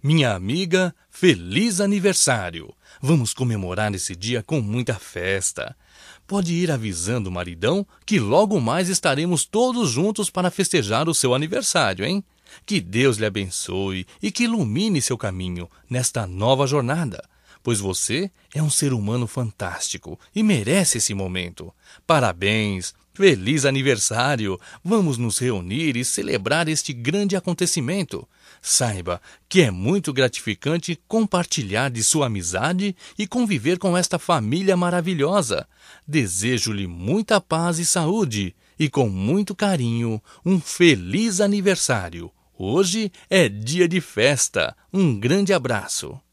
Minha amiga, feliz aniversário! Vamos comemorar esse dia com muita festa. Pode ir avisando o maridão que logo mais estaremos todos juntos para festejar o seu aniversário, hein? Que Deus lhe abençoe e que ilumine seu caminho nesta nova jornada, pois você é um ser humano fantástico e merece esse momento. Parabéns! Feliz aniversário! Vamos nos reunir e celebrar este grande acontecimento. Saiba que é muito gratificante compartilhar de sua amizade e conviver com esta família maravilhosa. Desejo-lhe muita paz e saúde e, com muito carinho, um feliz aniversário. Hoje é dia de festa. Um grande abraço.